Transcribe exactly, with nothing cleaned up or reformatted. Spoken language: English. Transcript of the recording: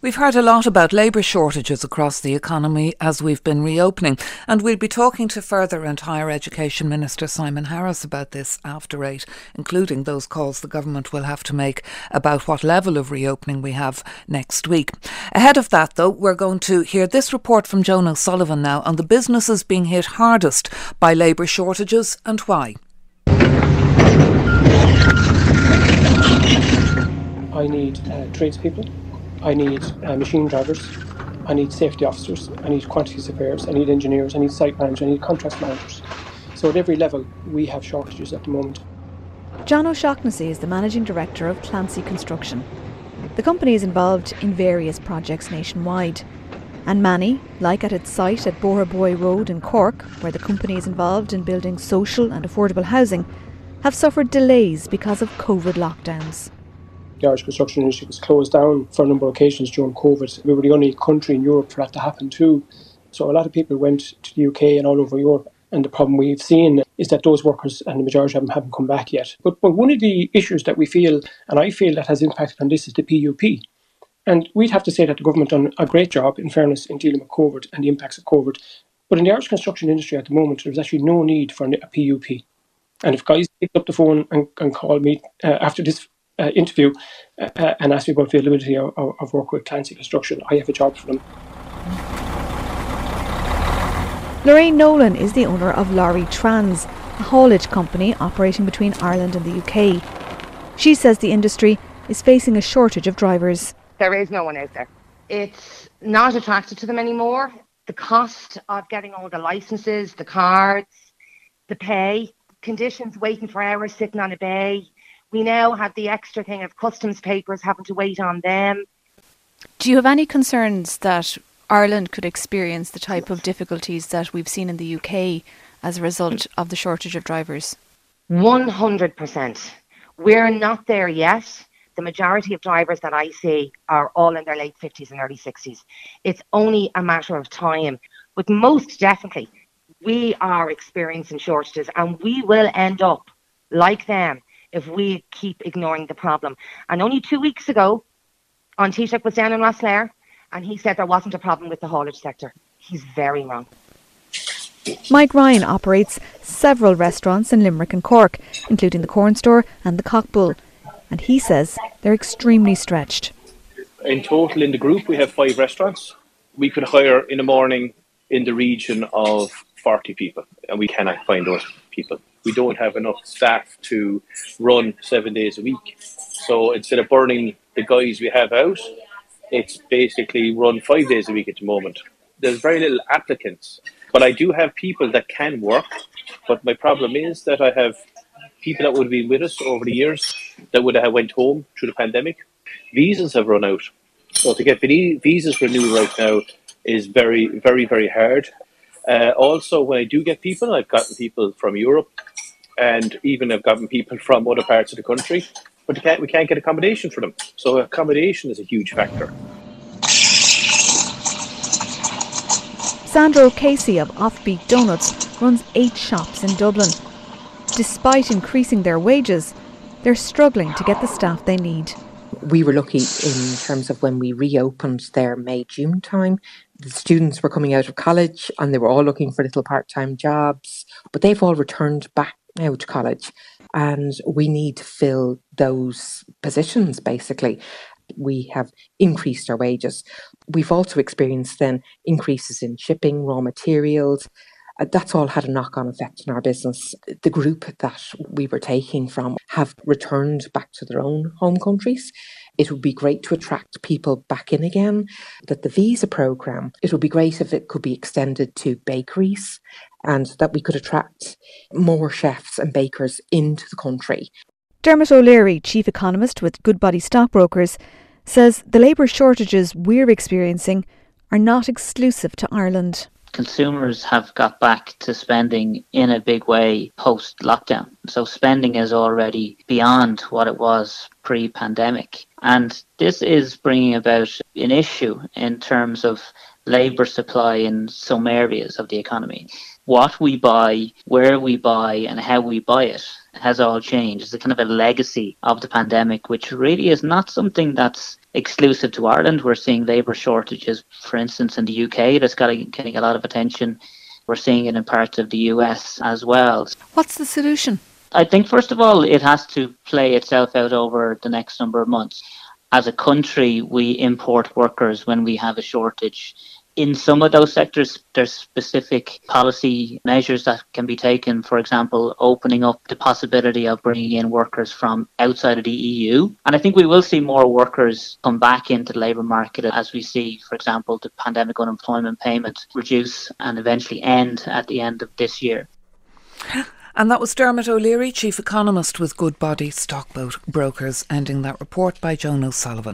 We've heard a lot about labour shortages across the economy as we've been reopening, and we'll be talking to Further and Higher Education Minister Simon Harris about this after eight, including those calls the government will have to make about what level of reopening we have next week. Ahead of that, though, we're going to hear this report from Joan O'Sullivan now on the businesses being hit hardest by labour shortages and why. I need uh, tradespeople, I need uh, machine drivers, I need safety officers, I need quantity surveyors, I need engineers, I need site managers, I need contract managers. So at every level we have shortages at the moment. John O'Shaughnessy is the Managing Director of Clancy Construction. The company is involved in various projects nationwide. And many, like at its site at Boherboy Road in Cork, where the company is involved in building social and affordable housing, have suffered delays because of COVID lockdowns. The Irish construction industry was closed down for a number of occasions during COVID. We were the only country in Europe for that to happen too. So a lot of people went to the U K and all over Europe. And the problem we've seen is that those workers, and the majority of them, haven't come back yet. But, but one of the issues that we feel, and I feel that has impacted on this, is the P U P. And we'd have to say that the government done a great job, in fairness, in dealing with COVID and the impacts of COVID. But in the Irish construction industry at the moment, there's actually no need for a P U P. And if guys picked up the phone and, and called me uh, after this Uh, interview uh, and ask me about availability of, of work with Clancy Construction, I have a job for them. Lorraine Nolan is the owner of Lorry Trans, a haulage company operating between Ireland and the U K. She says the industry is facing a shortage of drivers. There is no one out there. It's not attractive to them anymore. The cost of getting all the licences, the cards, the pay, conditions waiting for hours sitting on a bay. We now have the extra thing of customs papers, having to wait on them. Do you have any concerns that Ireland could experience the type of difficulties that we've seen in the U K as a result of the shortage of drivers? one hundred percent. We're not there yet. The majority of drivers that I see are all in their late fifties and early sixties. It's only a matter of time. But most definitely, we are experiencing shortages, and we will end up like them if we keep ignoring the problem. And only two weeks ago, An Taoiseach was down in Rosslare, and he said there wasn't a problem with the haulage sector. He's very wrong. Mike Ryan operates several restaurants in Limerick and Cork, including the Corn Store and the Cockbull. And he says they're extremely stretched. In total, in the group, we have five restaurants. We could hire in the morning in the region of forty people, and we cannot find those people. We don't have enough staff to run seven days a week. So instead of burning the guys we have out, it's basically run five days a week at the moment. There's very little applicants, but I do have people that can work. But my problem is that I have people that would have been with us over the years that would have went home through the pandemic. Visas have run out. So to get visas renewed right now is very, very, very hard. Uh, also, when I do get people, I've gotten people from Europe, and even I've gotten people from other parts of the country, but we can't, we can't get accommodation for them. So accommodation is a huge factor. Sandra O'Casey of Offbeat Donuts runs eight shops in Dublin. Despite increasing their wages, they're struggling to get the staff they need. We were lucky in terms of when we reopened there May, June time. The students were coming out of college and they were all looking for little part-time jobs, but they've all returned back now to college, and we need to fill those positions basically. We have increased our wages. We've also experienced then increases in shipping, raw materials. Uh, that's all had a knock-on effect on our business. The group that we were taking from have returned back to their own home countries. It would be great to attract people back in again. That the visa programme, it would be great if it could be extended to bakeries and that we could attract more chefs and bakers into the country. Dermot O'Leary, Chief Economist with Goodbody Stockbrokers, says the labour shortages we're experiencing are not exclusive to Ireland. Consumers have got back to spending in a big way post-lockdown. So spending is already beyond what it was pre-pandemic. And this is bringing about an issue in terms of labour supply in some areas of the economy. what we buy, where we buy, and how we buy it has all changed. It's a kind of a legacy of the pandemic, which really is not something that's exclusive to Ireland. We're seeing labour shortages, for instance, in the U K. That's getting a lot of attention. We're seeing it in parts of the U S as well. What's the solution? I think, first of all, it has to play itself out over the next number of months. As a country, we import workers when we have a shortage. In some of those sectors, there's specific policy measures that can be taken. For example, opening up the possibility of bringing in workers from outside of the E U. And I think we will see more workers come back into the labour market as we see, for example, the pandemic unemployment payment reduce and eventually end at the end of this year. And that was Dermot O'Leary, Chief Economist with Goodbody Stockbrokers, ending that report by Joan O'Sullivan.